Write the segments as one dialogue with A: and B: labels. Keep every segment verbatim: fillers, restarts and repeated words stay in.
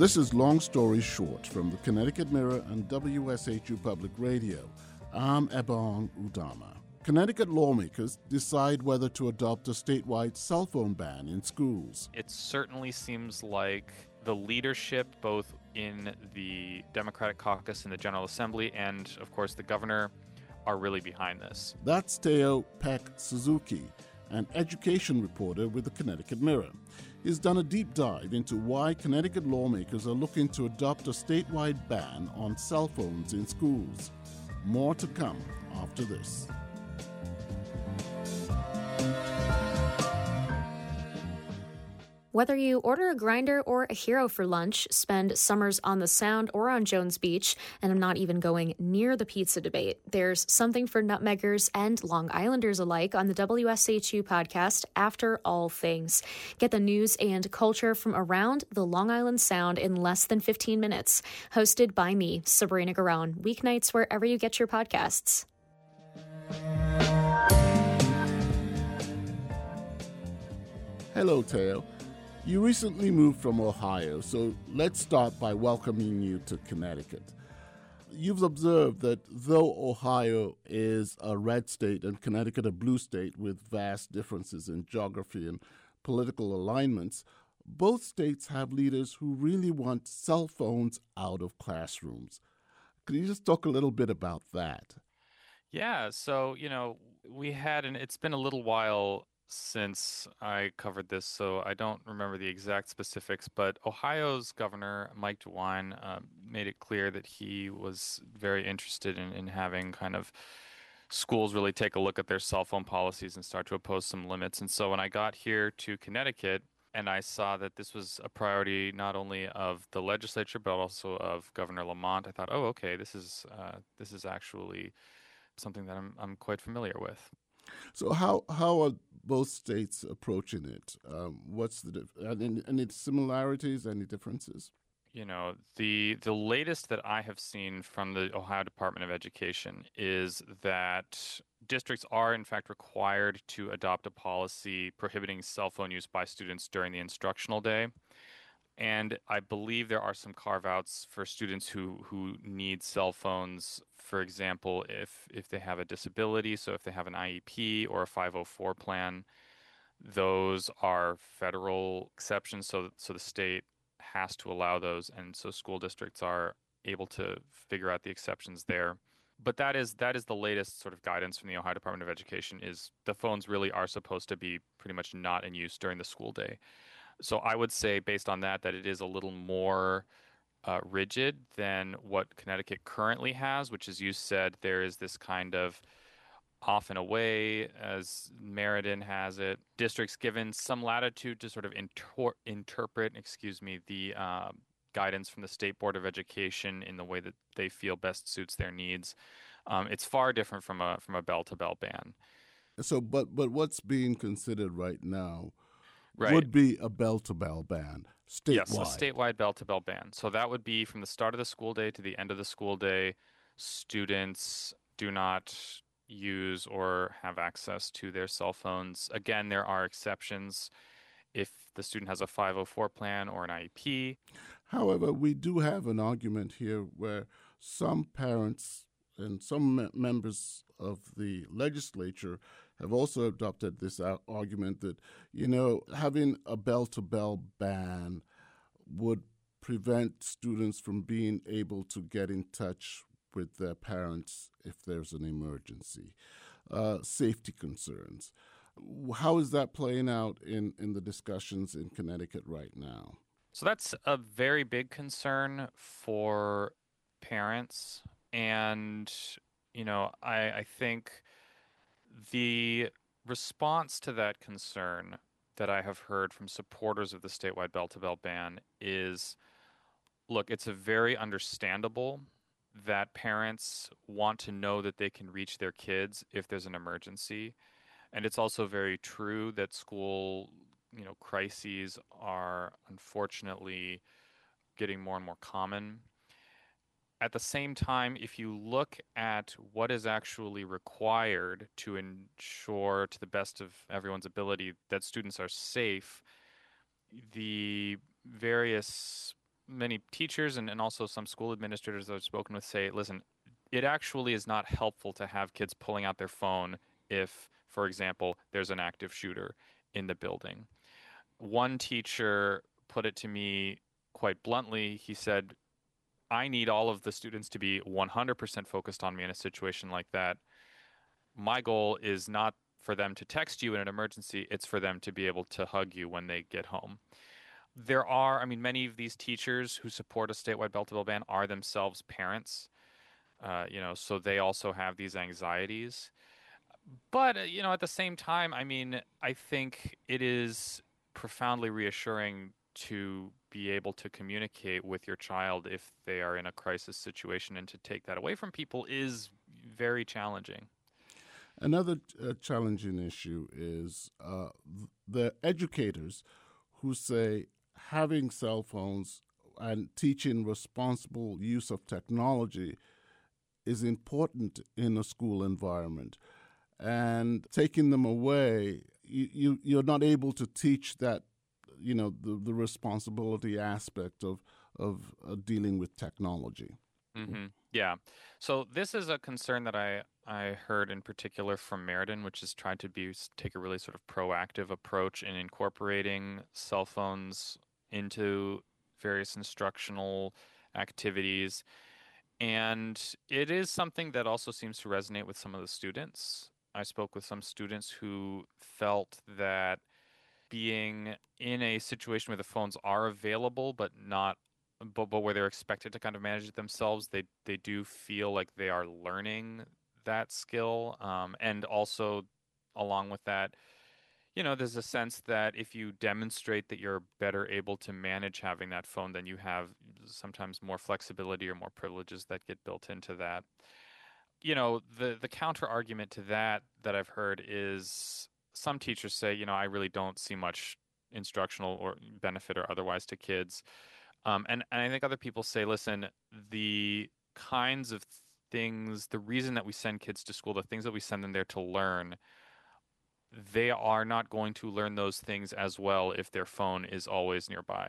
A: This is Long Story Short from the Connecticut Mirror and W S H U Public Radio. I'm Ebong Udama. Connecticut lawmakers decide whether to adopt a statewide cell phone ban in schools.
B: It certainly seems like the leadership, both in the Democratic caucus in the General Assembly and, of course, the governor, are really behind this.
A: That's Teo Peck Suzuki, an education reporter with the Connecticut Mirror. He's done a deep dive into why Connecticut lawmakers are looking to adopt a statewide ban on cell phones in schools. More to come after this.
C: Whether you order a Grindr or a Hero for lunch, spend summers on the Sound or on Jones Beach, and I'm not even going near the pizza debate, there's something for nutmeggers and Long Islanders alike on the W S H U podcast, After All Things. Get the news and culture from around the Long Island Sound in less than fifteen minutes. Hosted by me, Sabrina Garone, weeknights wherever you get your podcasts.
A: Hello, Teo. You recently moved from Ohio, so let's start by welcoming you to Connecticut. You've observed that though Ohio is a red state and Connecticut a blue state with vast differences in geography and political alignments, both states have leaders who really want cell phones out of classrooms. Could you just talk a little bit about that?
B: Yeah, so, you know, we had, and it's been a little while since I covered this, so I don't remember the exact specifics, but Ohio's governor, Mike DeWine, uh, made it clear that he was very interested in, in having kind of schools really take a look at their cell phone policies and start to impose some limits. And so when I got here to Connecticut and I saw that this was a priority not only of the legislature, but also of Governor Lamont, I thought, oh, okay, this is uh, this is actually something that I'm I'm quite familiar with.
A: So how how are both states approaching it? Um, what's the dif- any, any similarities, any differences?
B: You know, the the latest that I have seen from the Ohio Department of Education is that districts are in fact required to adopt a policy prohibiting cell phone use by students during the instructional day. And I believe there are some carve-outs for students who, who need cell phones, for example, if, if they have a disability, so if they have an I E P or a five oh four plan, those are federal exceptions, so, so the state has to allow those, and so school districts are able to figure out the exceptions there. But that is that is the latest sort of guidance from the Ohio Department of Education, is the phones really are supposed to be pretty much not in use during the school day. So I would say, based on that, that it is a little more uh, rigid than what Connecticut currently has, which, as you said, there is this kind of off and away, as Meriden has it, districts given some latitude to sort of inter- interpret, excuse me, the uh, guidance from the State Board of Education in the way that they feel best suits their needs. Um, it's far different from a from a bell-to-bell ban.
A: So, but but what's being considered right now
B: Right.
A: would be a bell-to-bell ban, statewide.
B: Yes, a statewide bell-to-bell ban. So that would be from the start of the school day to the end of the school day. Students do not use or have access to their cell phones. Again, there are exceptions if the student has a five oh four plan or an I E P.
A: However, we do have an argument here where some parents and some me- members of the legislature have also adopted this ar- argument that, you know, having a bell-to-bell ban would prevent students from being able to get in touch with their parents if there's an emergency. Uh, safety concerns. How is that playing out in, in the discussions in Connecticut right now?
B: So that's a very big concern for parents. And, you know, I, I think the response to that concern that I have heard from supporters of the statewide bell-to-bell ban is, look, it's a very understandable that parents want to know that they can reach their kids if there's an emergency. And it's also very true that school, you know, crises are unfortunately getting more and more common. At the same time, if you look at what is actually required to ensure, to the best of everyone's ability, that students are safe, the various many teachers and, and also some school administrators that I've spoken with say, listen, it actually is not helpful to have kids pulling out their phone if, for example, there's an active shooter in the building. One teacher put it to me quite bluntly. He said, I need all of the students to be one hundred percent focused on me in a situation like that. My goal is not for them to text you in an emergency. It's for them to be able to hug you when they get home. There are, I mean, many of these teachers who support a statewide bell-to-bell ban are themselves parents, uh, you know, so they also have these anxieties. But, uh, you know, at the same time, I mean, I think it is profoundly reassuring to be able to communicate with your child if they are in a crisis situation, and to take that away from people is very challenging.
A: Another uh, challenging issue is uh, the educators who say having cell phones and teaching responsible use of technology is important in a school environment. And taking them away, you, you, you're not able to teach that, you know, the, the responsibility aspect of, of uh, dealing with technology.
B: Mm-hmm. Yeah. So this is a concern that I, I heard in particular from Meriden, which is trying to be take a really sort of proactive approach in incorporating cell phones into various instructional activities. And it is something that also seems to resonate with some of the students. I spoke with some students who felt that being in a situation where the phones are available but not But, but where they're expected to kind of manage it themselves, they they do feel like they are learning that skill. Um, and also, along with that, you know, there's a sense that if you demonstrate that you're better able to manage having that phone, then you have sometimes more flexibility or more privileges that get built into that. You know, the, the counter argument to that that I've heard is some teachers say, you know, I really don't see much instructional or benefit or otherwise to kids. Um, and, and I think other people say, listen, the kinds of things, the reason that we send kids to school, the things that we send them there to learn, they are not going to learn those things as well if their phone is always nearby.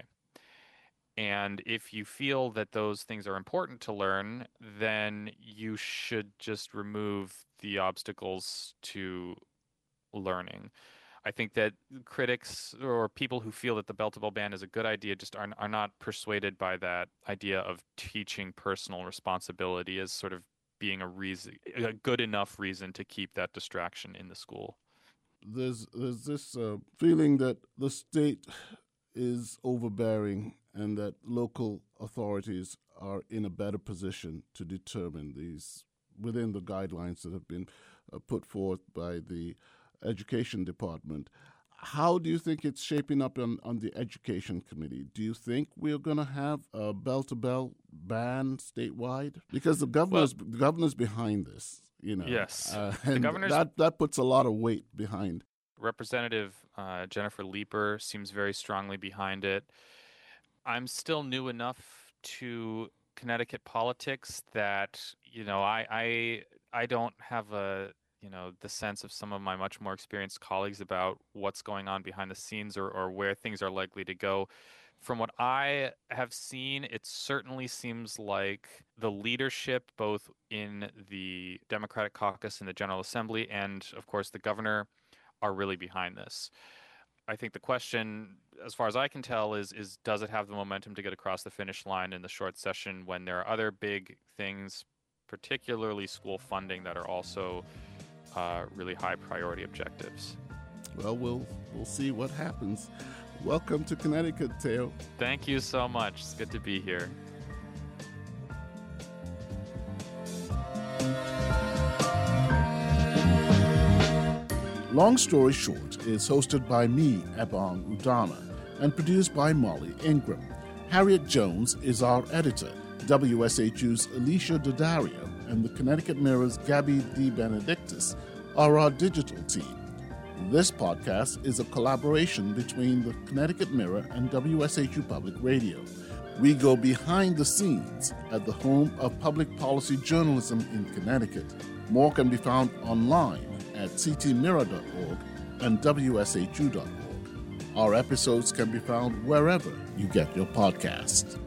B: And if you feel that those things are important to learn, then you should just remove the obstacles to learning. I think that critics or people who feel that the bell-to-bell ban is a good idea just are, are not persuaded by that idea of teaching personal responsibility as sort of being a reason, a good enough reason to keep that distraction in the school.
A: There's there's this uh, feeling that the state is overbearing and that local authorities are in a better position to determine these within the guidelines that have been uh, put forth by the Education Department. How do you think it's shaping up on, on the Education Committee? Do you think we're going to have a bell-to-bell ban statewide? Because the governor's well, the governor's behind this, you know.
B: Yes,
A: uh, and
B: the governor's
A: that that puts a lot of weight behind.
B: Representative uh, Jennifer Leeper seems very strongly behind it. I'm still new enough to Connecticut politics that you know I I I don't have a you know, the sense of some of my much more experienced colleagues about what's going on behind the scenes or, or where things are likely to go. From what I have seen, it certainly seems like the leadership, both in the Democratic caucus and the General Assembly, and of course the governor, are really behind this. I think the question, as far as I can tell, is, is does it have the momentum to get across the finish line in the short session when there are other big things, particularly school funding, that are also Uh, really high priority objectives?
A: Well, we'll we'll see what happens. Welcome to Connecticut, Teo.
B: Thank you so much. It's good to be here.
A: Long Story Short is hosted by me, Ebong Udana, and produced by Molly Ingram. Harriet Jones is our editor. W S H U's Alicia Daddario and the Connecticut Mirror's Gabby DeBenedictis are our digital team. This podcast is a collaboration between the Connecticut Mirror and W S H U Public Radio. We go behind the scenes at the home of public policy journalism in Connecticut. More can be found online at c t mirror dot org and w s h u dot org. Our episodes can be found wherever you get your podcasts.